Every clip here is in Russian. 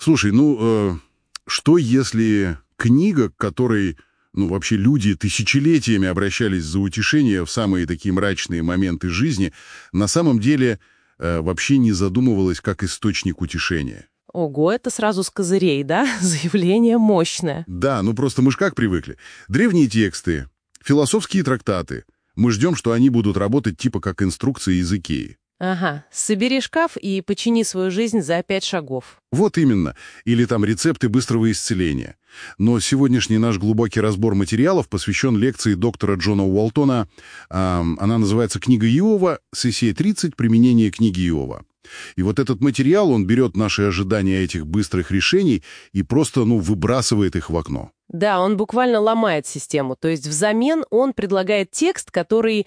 Слушай, что если книга, к которой, вообще люди тысячелетиями обращались за утешение в самые такие мрачные моменты жизни, на самом деле вообще не задумывалась как источник утешения? Ого, это сразу с козырей, да? Заявление мощное. Да, просто мы ж как привыкли. Древние тексты, философские трактаты. Мы ждем, что они будут работать типа как инструкции из Икеи. Ага, собери шкаф и почини свою жизнь за 5 шагов. Вот именно. Или там рецепты быстрого исцеления. Но сегодняшний наш глубокий разбор материалов посвящен лекции доктора Джона Уолтона. Она называется «Книга Иова», сессия 30, применение книги Иова. И вот этот материал, он берет наши ожидания этих быстрых решений и просто, выбрасывает их в окно. Да, он буквально ломает систему. То есть взамен он предлагает текст, который,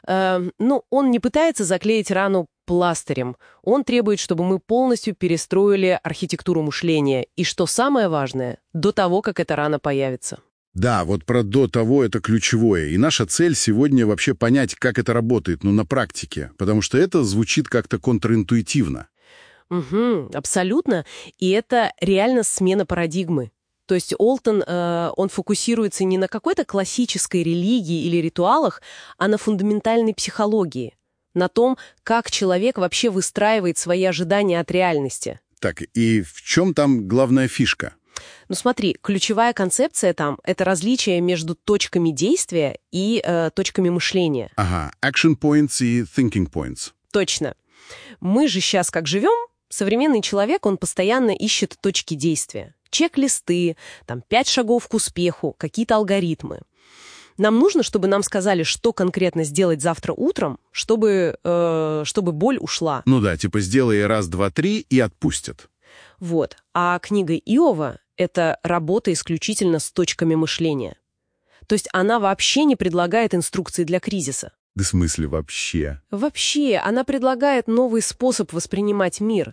он не пытается заклеить рану пластырем. Он требует, чтобы мы полностью перестроили архитектуру мышления. И что самое важное, до того, как эта рана появится. Да, вот про «до того» — это ключевое. И наша цель сегодня вообще понять, как это работает, на практике. Потому что это звучит как-то контринтуитивно. Угу, абсолютно. И это реально смена парадигмы. То есть Уолтон, он фокусируется не на какой-то классической религии или ритуалах, а на фундаментальной психологии. На том, как человек вообще выстраивает свои ожидания от реальности. Так, и в чем там главная фишка? Смотри, ключевая концепция там — это различие между точками действия и точками мышления. Ага, action points и thinking points. Точно. Мы же сейчас как живем, современный человек, он постоянно ищет точки действия. Чек-листы, 5 шагов к успеху, какие-то алгоритмы. Нам нужно, чтобы нам сказали, что конкретно сделать завтра утром, чтобы боль ушла. Типа сделай раз, два, три и отпустят. Вот. А книга Иова — это работа исключительно с точками мышления. То есть она вообще не предлагает инструкции для кризиса. Да в смысле вообще? Вообще, она предлагает новый способ воспринимать мир,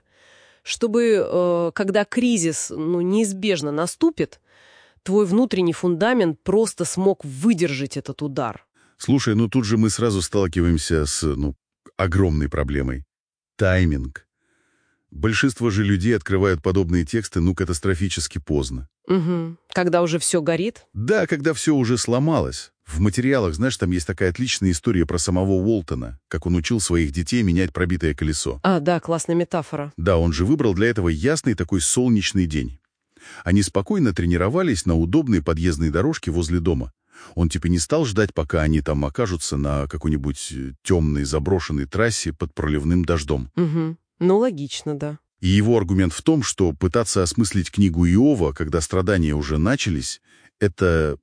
чтобы, когда кризис неизбежно наступит, твой внутренний фундамент просто смог выдержать этот удар. Слушай, тут же мы сразу сталкиваемся с, огромной проблемой. Тайминг. Большинство же людей открывают подобные тексты, катастрофически поздно. Угу. Когда уже все горит? Да, когда все уже сломалось. В материалах, знаешь, там есть такая отличная история про самого Уолтона, как он учил своих детей менять пробитое колесо. Да, классная метафора. Да, он же выбрал для этого ясный такой солнечный день. Они спокойно тренировались на удобной подъездной дорожке возле дома. Он не стал ждать, пока они там окажутся на какой-нибудь темной заброшенной трассе под проливным дождем. Угу. Логично, да. И его аргумент в том, что пытаться осмыслить книгу Иова, когда страдания уже начались, это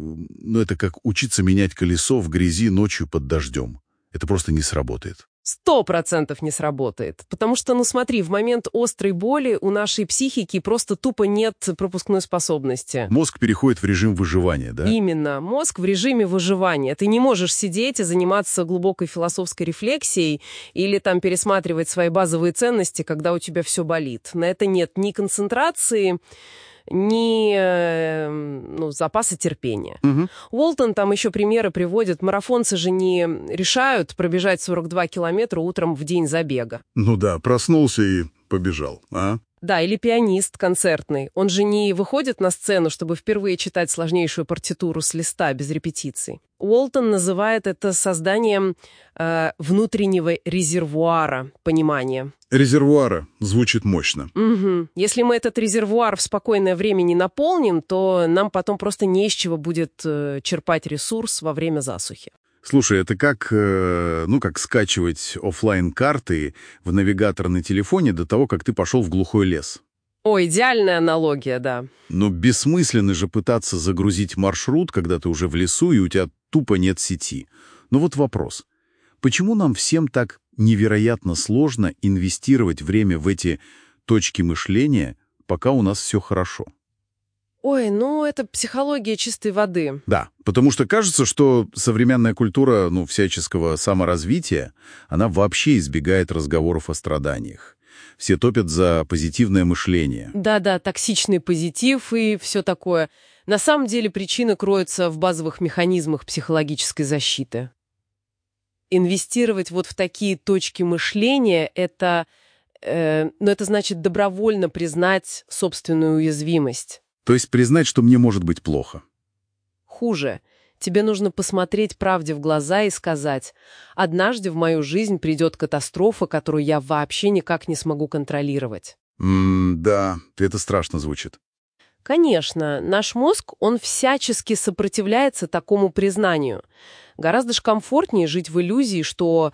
как учиться менять колесо в грязи ночью под дождем. Это просто не сработает. 100% не сработает. Потому что, смотри, в момент острой боли у нашей психики просто тупо нет пропускной способности. Мозг переходит в режим выживания, да? Именно. Мозг в режиме выживания. Ты не можешь сидеть и заниматься глубокой философской рефлексией или пересматривать свои базовые ценности, когда у тебя все болит. На это нет ни концентрации, ни запаса терпения. Угу. Уолтон там еще примеры приводит. Марафонцы же не решают пробежать 42 километра утром в день забега. Проснулся и побежал, а? Да, или пианист концертный. Он же не выходит на сцену, чтобы впервые читать сложнейшую партитуру с листа без репетиций. Уолтон называет это созданием внутреннего резервуара понимания. Резервуара. Звучит мощно. Угу. Если мы этот резервуар в спокойное время не наполним, то нам потом просто не из чего будет черпать ресурс во время засухи. Слушай, это как скачивать оффлайн-карты в навигатор на телефоне до того, как ты пошел в глухой лес. О, идеальная аналогия, да. Но бессмысленно же пытаться загрузить маршрут, когда ты уже в лесу, и у тебя тупо нет сети. Вот вопрос. Почему нам всем так невероятно сложно инвестировать время в эти точки мышления, пока у нас все хорошо? Ой, это психология чистой воды. Да, потому что кажется, что современная культура, всяческого саморазвития, она вообще избегает разговоров о страданиях. Все топят за позитивное мышление. Да, токсичный позитив и все такое. На самом деле причина кроется в базовых механизмах психологической защиты. Инвестировать в такие точки мышления — это Но это значит добровольно признать собственную уязвимость. То есть признать, что мне может быть плохо. Хуже. Тебе нужно посмотреть правде в глаза и сказать: «Однажды в мою жизнь придет катастрофа, которую я вообще никак не смогу контролировать». Да, это страшно звучит. Конечно, наш мозг, он всячески сопротивляется такому признанию. Гораздо ж комфортнее жить в иллюзии, что,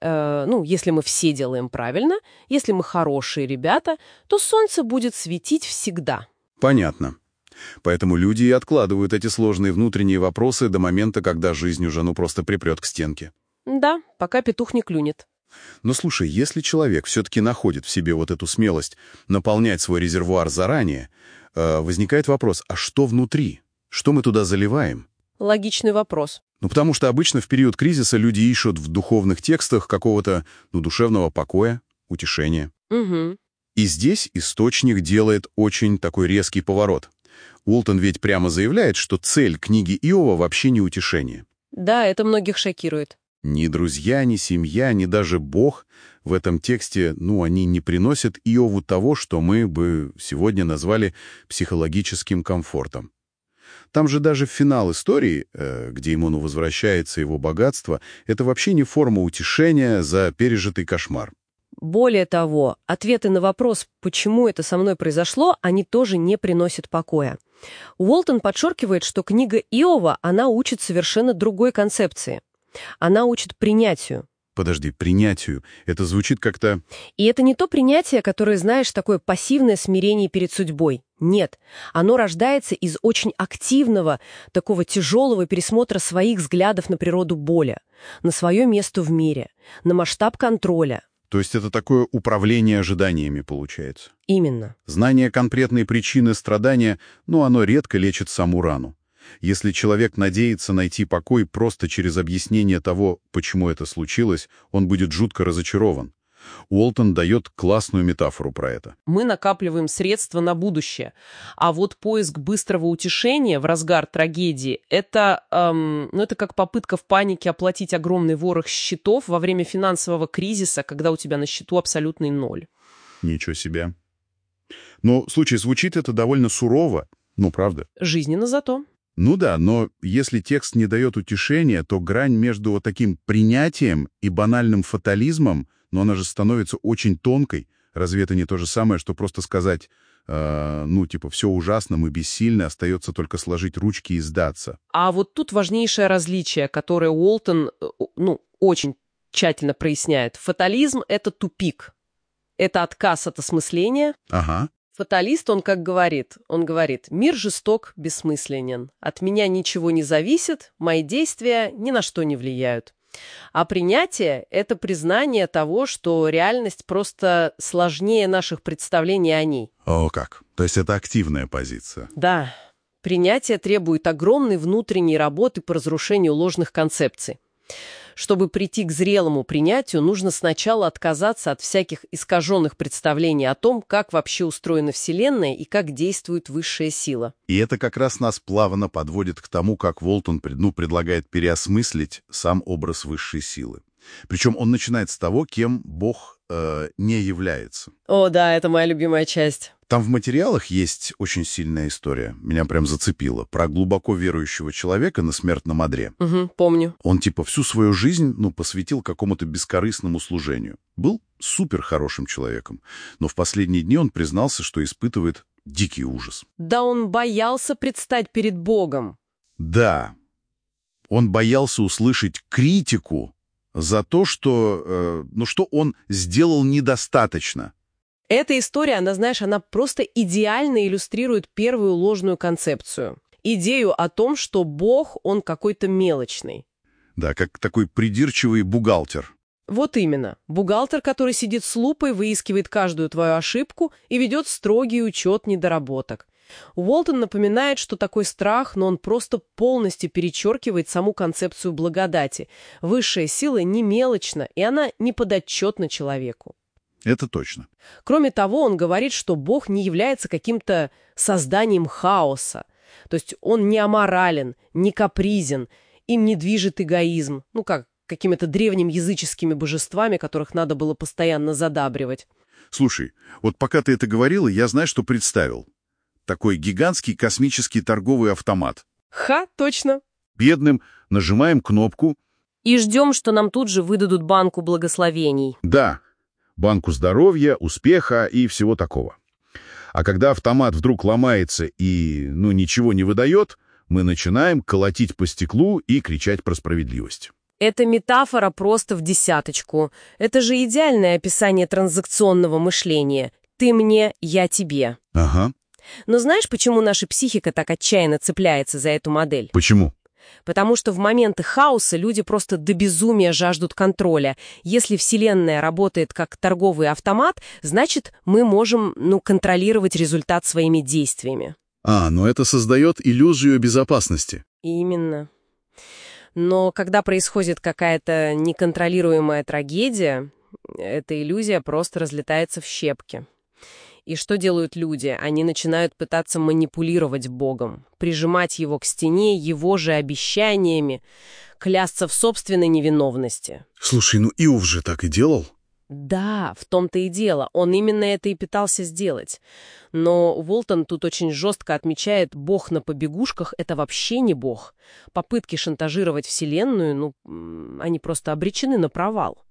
если мы все делаем правильно, если мы хорошие ребята, то солнце будет светить всегда. Понятно. Поэтому люди и откладывают эти сложные внутренние вопросы до момента, когда жизнь уже просто припрет к стенке. Да, пока петух не клюнет. Но слушай, если человек все-таки находит в себе вот эту смелость наполнять свой резервуар заранее, возникает вопрос, а что внутри? Что мы туда заливаем? Логичный вопрос. Потому что обычно в период кризиса люди ищут в духовных текстах какого-то душевного покоя, утешения. Угу. И здесь источник делает очень такой резкий поворот. Уолтон ведь прямо заявляет, что цель книги Иова вообще не утешение. Да, это многих шокирует. Ни друзья, ни семья, ни даже Бог в этом тексте, они не приносят Иову того, что мы бы сегодня назвали психологическим комфортом. Там же даже финал истории, где ему возвращается его богатство, это вообще не форма утешения за пережитый кошмар. Более того, ответы на вопрос, почему это со мной произошло, они тоже не приносят покоя. Уолтон подчеркивает, что книга Иова, она учит совершенно другой концепции. Она учит принятию. Подожди, принятию. Это звучит как-то... И это не то принятие, которое, знаешь, такое пассивное смирение перед судьбой. Нет, оно рождается из очень активного, такого тяжелого пересмотра своих взглядов на природу боли, на свое место в мире, на масштаб контроля. То есть это такое управление ожиданиями получается. Именно. Знание конкретной причины страдания, оно редко лечит саму рану. Если человек надеется найти покой просто через объяснение того, почему это случилось, он будет жутко разочарован. Уолтон дает классную метафору про это. Мы накапливаем средства на будущее, а вот поиск быстрого утешения в разгар трагедии это как попытка в панике оплатить огромный ворох счетов во время финансового кризиса, когда у тебя на счету абсолютный ноль. Ничего себе. Но, слушай, звучит это довольно сурово, правда? Жизненно зато. Да, но если текст не дает утешения, то грань между вот таким принятием и банальным фатализмом, она же становится очень тонкой. Разве это не то же самое, что просто сказать, все ужасно, мы бессильны, остается только сложить ручки и сдаться? А вот тут важнейшее различие, которое Уолтон, очень тщательно проясняет. Фатализм — это тупик. Это отказ от осмысления. Ага. Фаталист, он как говорит? Он говорит: мир жесток, бессмысленен. От меня ничего не зависит, мои действия ни на что не влияют. А принятие — это признание того, что реальность просто сложнее наших представлений о ней. О, как. То есть это активная позиция. Да. Принятие требует огромной внутренней работы по разрушению ложных концепций. Чтобы прийти к зрелому принятию, нужно сначала отказаться от всяких искаженных представлений о том, как вообще устроена Вселенная и как действует высшая сила. И это как раз нас плавно подводит к тому, как Уолтон предлагает переосмыслить сам образ высшей силы. Причем он начинает с того, кем Бог не является. О, да, это моя любимая часть. Там в материалах есть очень сильная история, меня прям зацепила, про глубоко верующего человека на смертном одре. Угу, помню. Он всю свою жизнь посвятил какому-то бескорыстному служению. Был супер хорошим человеком, но в последние дни он признался, что испытывает дикий ужас. Да он боялся предстать перед Богом. Да, он боялся услышать критику за то, что он сделал недостаточно. Эта история, она просто идеально иллюстрирует первую ложную концепцию. Идею о том, что Бог, он какой-то мелочный. Да, как такой придирчивый бухгалтер. Вот именно. Бухгалтер, который сидит с лупой, выискивает каждую твою ошибку и ведет строгий учет недоработок. Уолтон напоминает, что такой страх, но он просто полностью перечеркивает саму концепцию благодати. Высшая сила не мелочна, и она не подотчетна человеку. Это точно. Кроме того, он говорит, что Бог не является каким-то созданием хаоса. То есть он не аморален, не капризен, им не движет эгоизм, как какими-то древними языческими божествами, которых надо было постоянно задабривать. Слушай, вот пока ты это говорила, я, знаешь, что представил? Такой гигантский космический торговый автомат. Ха, точно. Бедным нажимаем кнопку. И ждем, что нам тут же выдадут банку благословений. Да, банку здоровья, успеха и всего такого. А когда автомат вдруг ломается и, ничего не выдает, мы начинаем колотить по стеклу и кричать про справедливость. Эта метафора просто в десяточку. Это же идеальное описание транзакционного мышления. Ты мне, я тебе. Ага. Но знаешь, почему наша психика так отчаянно цепляется за эту модель? Почему? Потому что в моменты хаоса люди просто до безумия жаждут контроля. Если Вселенная работает как торговый автомат, значит, мы можем, контролировать результат своими действиями. Но это создает иллюзию безопасности. Именно. Но когда происходит какая-то неконтролируемая трагедия, эта иллюзия просто разлетается в щепки. И что делают люди? Они начинают пытаться манипулировать Богом, прижимать его к стене его же обещаниями, клясться в собственной невиновности. Слушай, Иов же так и делал. Да, в том-то и дело. Он именно это и пытался сделать. Но Уолтон тут очень жестко отмечает, Бог на побегушках — это вообще не Бог. Попытки шантажировать Вселенную, они просто обречены на провал.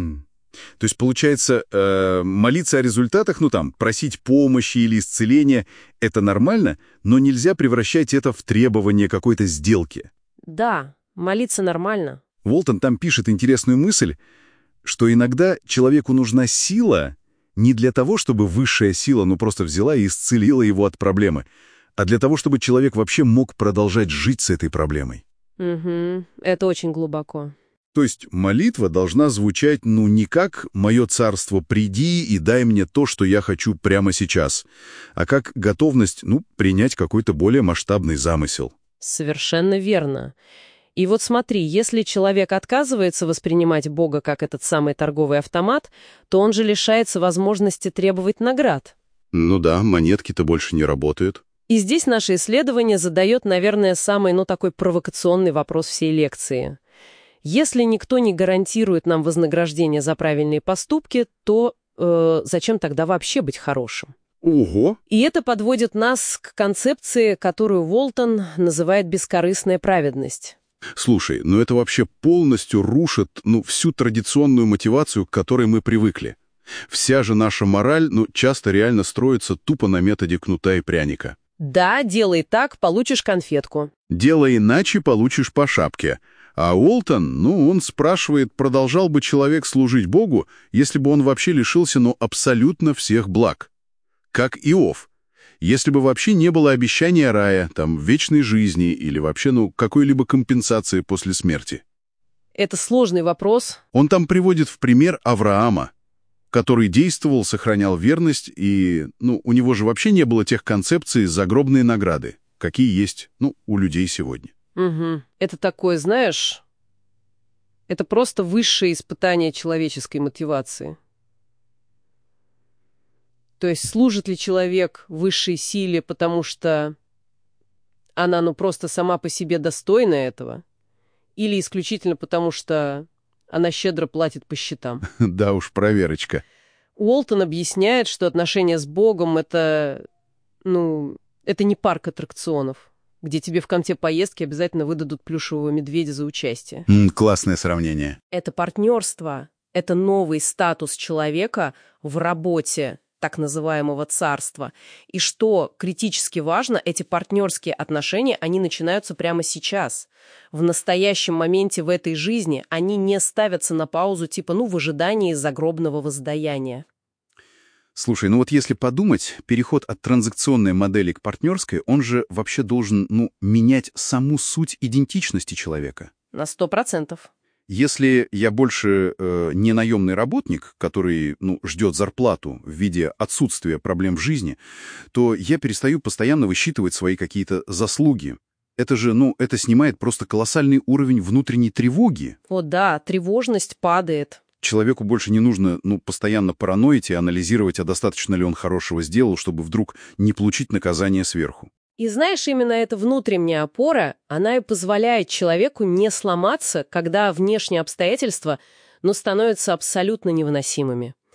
То есть, получается, молиться о результатах, просить помощи или исцеления — это нормально, но нельзя превращать это в требование какой-то сделки. Да, молиться нормально. Уолтон там пишет интересную мысль, что иногда человеку нужна сила не для того, чтобы высшая сила просто взяла и исцелила его от проблемы, а для того, чтобы человек вообще мог продолжать жить с этой проблемой. Угу, это очень глубоко. То есть молитва должна звучать, не как «Мое царство, приди и дай мне то, что я хочу прямо сейчас», а как готовность, принять какой-то более масштабный замысел. Совершенно верно. И вот смотри, если человек отказывается воспринимать Бога как этот самый торговый автомат, то он же лишается возможности требовать наград. Да, монетки-то больше не работают. И здесь наше исследование задает, наверное, самый, такой провокационный вопрос всей лекции. Если никто не гарантирует нам вознаграждение за правильные поступки, то зачем тогда вообще быть хорошим? Ого! И это подводит нас к концепции, которую Уолтон называет бескорыстная праведность. Слушай, это вообще полностью рушит, всю традиционную мотивацию, к которой мы привыкли. Вся же наша мораль, часто реально строится тупо на методе кнута и пряника. Да, делай так, получишь конфетку. Делай иначе, получишь по шапке. А Уолтон, он спрашивает, продолжал бы человек служить Богу, если бы он вообще лишился, абсолютно всех благ. Как Иов. Если бы вообще не было обещания рая, вечной жизни или вообще, какой-либо компенсации после смерти. Это сложный вопрос. Он там приводит в пример Авраама, который действовал, сохранял верность, и, у него же вообще не было тех концепций загробной награды, какие есть, у людей сегодня. Угу. Это такое, знаешь, это просто высшее испытание человеческой мотивации. То есть служит ли человек высшей силе, потому что она, просто сама по себе достойна этого, или исключительно потому, что она щедро платит по счетам? Да уж, проверочка. Уолтон объясняет, что отношения с Богом — это не парк аттракционов, где тебе в конце поездки обязательно выдадут плюшевого медведя за участие. Классное сравнение. Это партнерство, это новый статус человека в работе так называемого царства. И что критически важно, эти партнерские отношения, они начинаются прямо сейчас. В настоящем моменте в этой жизни они не ставятся на паузу, в ожидании загробного воздаяния. Слушай, если подумать, переход от транзакционной модели к партнерской, он же вообще должен, менять саму суть идентичности человека. На 100%. Если я больше не наемный работник, который, ждет зарплату в виде отсутствия проблем в жизни, то я перестаю постоянно высчитывать свои какие-то заслуги. Это же, это снимает просто колоссальный уровень внутренней тревоги. О да, тревожность падает. Человеку больше не нужно, постоянно параноить и анализировать, а достаточно ли он хорошего сделал, чтобы вдруг не получить наказание сверху. И знаешь, именно эта внутренняя опора, она и позволяет человеку не сломаться, когда внешние обстоятельства, становятся абсолютно невыносимыми.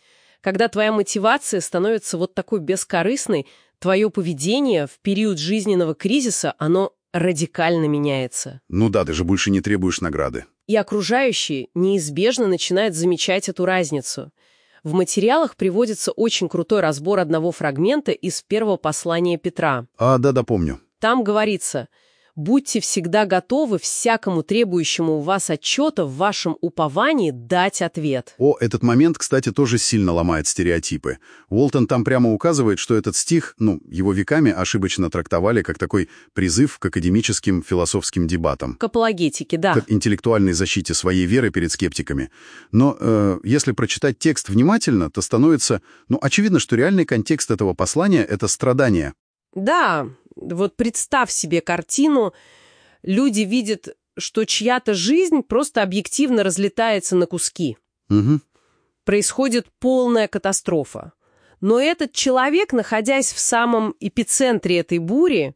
Когда твоя мотивация становится вот такой бескорыстной, твое поведение в период жизненного кризиса, оно радикально меняется. Ну да, ты же больше не требуешь награды. И окружающие неизбежно начинают замечать эту разницу. В материалах приводится очень крутой разбор одного фрагмента из первого послания Петра. Да, помню. Там говорится: «Будьте всегда готовы всякому требующему у вас отчета в вашем уповании дать ответ». Этот момент, кстати, тоже сильно ломает стереотипы. Уолтон там прямо указывает, что этот стих, его веками ошибочно трактовали как такой призыв к академическим философским дебатам. К апологетике, да. К интеллектуальной защите своей веры перед скептиками. Но если прочитать текст внимательно, то становится, очевидно, что реальный контекст этого послания — это страдание. Да, вот представь себе картину. Люди видят, что чья-то жизнь просто объективно разлетается на куски. Угу. Происходит полная катастрофа. Но этот человек, находясь в самом эпицентре этой бури,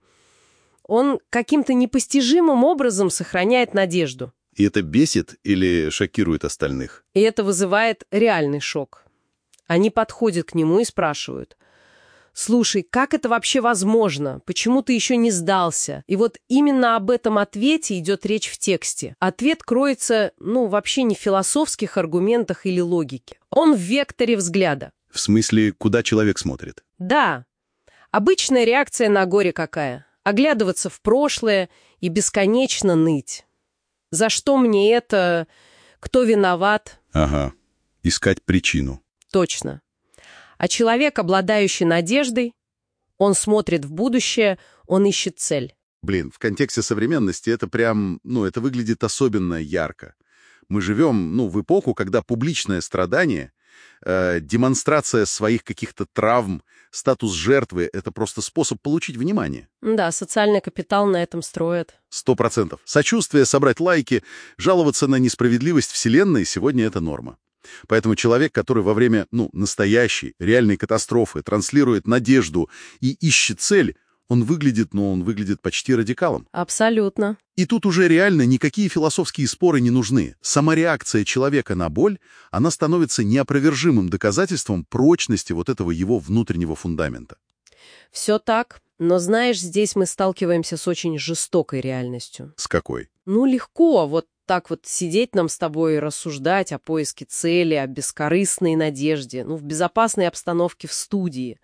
он каким-то непостижимым образом сохраняет надежду. И это бесит или шокирует остальных? И это вызывает реальный шок. Они подходят к нему и спрашивают: «Слушай, как это вообще возможно? Почему ты еще не сдался?» И вот именно об этом ответе идет речь в тексте. Ответ кроется, вообще не в философских аргументах или логике. Он в векторе взгляда. В смысле, куда человек смотрит? Да. Обычная реакция на горе какая? Оглядываться в прошлое и бесконечно ныть. За что мне это? Кто виноват? Ага. Искать причину. Точно. А человек, обладающий надеждой, он смотрит в будущее, он ищет цель. В контексте современности это прям, это выглядит особенно ярко. Мы живем, в эпоху, когда публичное страдание, демонстрация своих каких-то травм, статус жертвы — это просто способ получить внимание. Да, социальный капитал на этом строят. 100%. Сочувствие, собрать лайки, жаловаться на несправедливость Вселенной — сегодня это норма. Поэтому человек, который во время, настоящей, реальной катастрофы транслирует надежду и ищет цель, он выглядит почти радикалом. Абсолютно. И тут уже реально никакие философские споры не нужны. Сама реакция человека на боль, она становится неопровержимым доказательством прочности вот этого его внутреннего фундамента. Все так. Но знаешь, здесь мы сталкиваемся с очень жестокой реальностью. С какой? Легко вот так вот сидеть нам с тобой и рассуждать о поиске цели, о бескорыстной надежде, в безопасной обстановке в студии.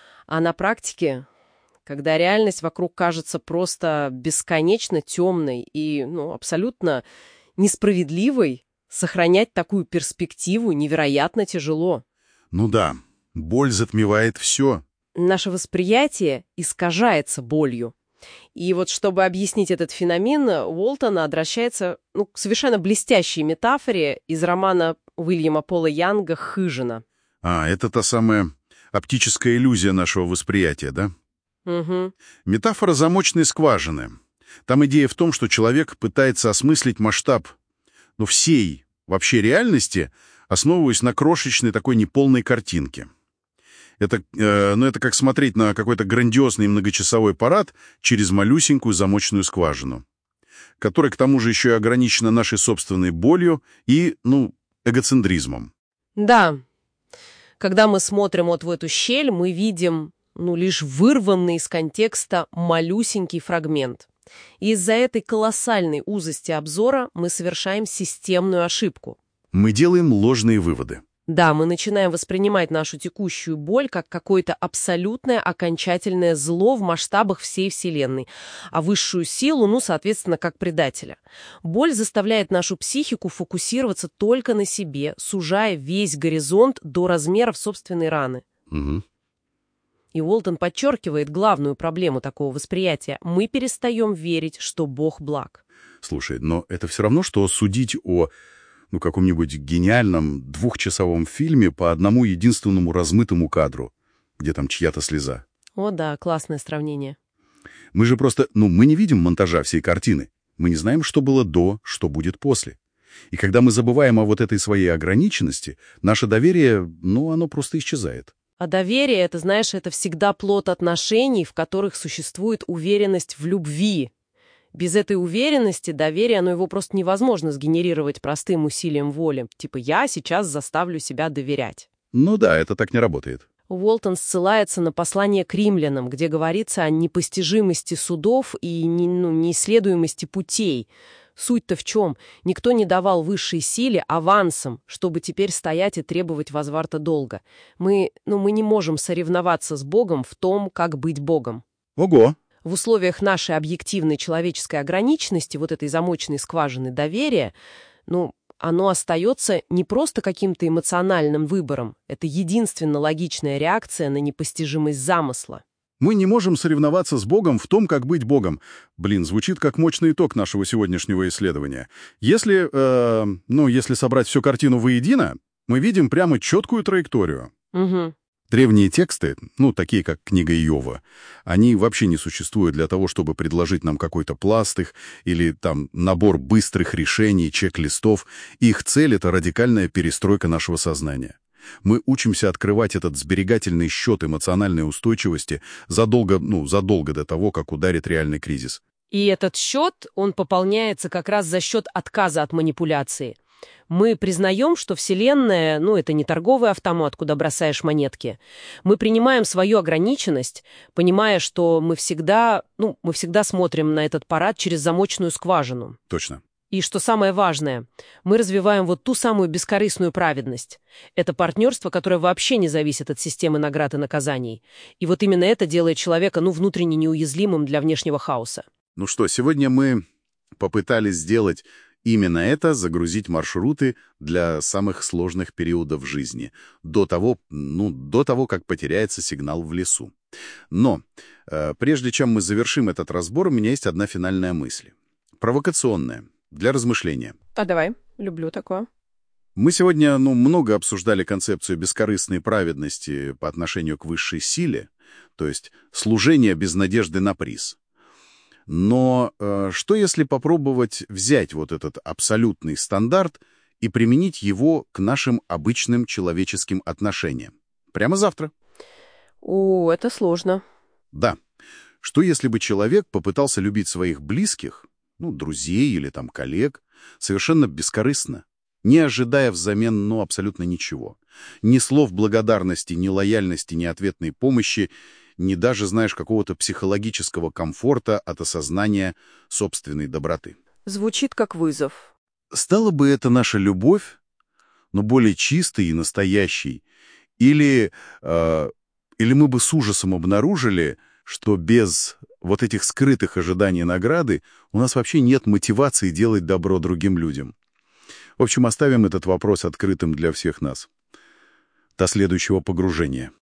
А на практике, когда реальность вокруг кажется просто бесконечно темной и, абсолютно несправедливой, сохранять такую перспективу невероятно тяжело. Да, боль затмевает все. Наше восприятие искажается болью. И вот чтобы объяснить этот феномен, Уолтон обращается к совершенно блестящей метафоре из романа Уильяма Пола Янга «Хижина». Это та самая оптическая иллюзия нашего восприятия, да? Угу. Метафора замочной скважины. Там идея в том, что человек пытается осмыслить масштаб, всей вообще реальности, основываясь на крошечной такой неполной картинке. Это как смотреть на какой-то грандиозный многочасовой парад через малюсенькую замочную скважину, которая к тому же еще и ограничена нашей собственной болью и, эгоцентризмом. Да. Когда мы смотрим вот в эту щель, мы видим, лишь вырванный из контекста малюсенький фрагмент. И из-за этой колоссальной узости обзора мы совершаем системную ошибку. Мы делаем ложные выводы. Да, мы начинаем воспринимать нашу текущую боль как какое-то абсолютное окончательное зло в масштабах всей Вселенной, а высшую силу, соответственно, как предателя. Боль заставляет нашу психику фокусироваться только на себе, сужая весь горизонт до размеров собственной раны. Угу. И Уолтон подчеркивает главную проблему такого восприятия. Мы перестаем верить, что Бог благ. Слушай, но это все равно, что судить о каком-нибудь гениальном 2-часовом фильме по одному единственному размытому кадру, где там чья-то слеза. О да, классное сравнение. Мы же просто, мы не видим монтажа всей картины. Мы не знаем, что было до, что будет после. И когда мы забываем о вот этой своей ограниченности, наше доверие, оно просто исчезает. А доверие, это, знаешь, это всегда плод отношений, в которых существует уверенность в любви. Без этой уверенности доверие, его просто невозможно сгенерировать простым усилием воли. Типа, я сейчас заставлю себя доверять. Ну да, это так не работает. Уолтон ссылается на послание к римлянам, где говорится о непостижимости судов и неисследуемости путей. Суть-то в чем? Никто не давал высшей силе авансом, чтобы теперь стоять и требовать возврата долга. Мы не можем соревноваться с Богом в том, как быть Богом. Ого! В условиях нашей объективной человеческой ограниченности, вот этой замочной скважины доверия, оно остается не просто каким-то эмоциональным выбором. Это единственно логичная реакция на непостижимость замысла. Мы не можем соревноваться с Богом в том, как быть Богом. Звучит как мощный итог нашего сегодняшнего исследования. Если собрать всю картину воедино, мы видим прямо четкую траекторию. Угу. Древние тексты, такие как книга Иова, они вообще не существуют для того, чтобы предложить нам какой-то пласт их или набор быстрых решений, чек-листов. Их цель — это радикальная перестройка нашего сознания. Мы учимся открывать этот сберегательный счет эмоциональной устойчивости задолго до того, как ударит реальный кризис. И этот счет, он пополняется как раз за счет отказа от манипуляции. Мы признаем, что Вселенная, это не торговый автомат, куда бросаешь монетки. Мы принимаем свою ограниченность, понимая, что мы всегда смотрим на этот парад через замочную скважину. Точно. И что самое важное, мы развиваем вот ту самую бескорыстную праведность. Это партнерство, которое вообще не зависит от системы наград и наказаний. И вот именно это делает человека, внутренне неуязвимым для внешнего хаоса. Сегодня мы попытались сделать именно это, загрузить маршруты для самых сложных периодов жизни, до того, как потеряется сигнал в лесу. Но прежде чем мы завершим этот разбор, у меня есть одна финальная мысль. Провокационная, для размышления. Давай, люблю такое. Мы сегодня много обсуждали концепцию бескорыстной праведности по отношению к высшей силе, то есть служение без надежды на приз. Но что если попробовать взять вот этот абсолютный стандарт и применить его к нашим обычным человеческим отношениям? Прямо завтра. Это сложно. Да. Что если бы человек попытался любить своих близких, друзей или коллег, совершенно бескорыстно, не ожидая взамен, абсолютно ничего. Ни слов благодарности, ни лояльности, ни ответной помощи, ни даже, какого-то психологического комфорта от осознания собственной доброты. Звучит как вызов. Стала бы это наша любовь, но более чистой и настоящей? Или мы бы с ужасом обнаружили, что без вот этих скрытых ожиданий награды у нас вообще нет мотивации делать добро другим людям? В общем, оставим этот вопрос открытым для всех нас. До следующего погружения.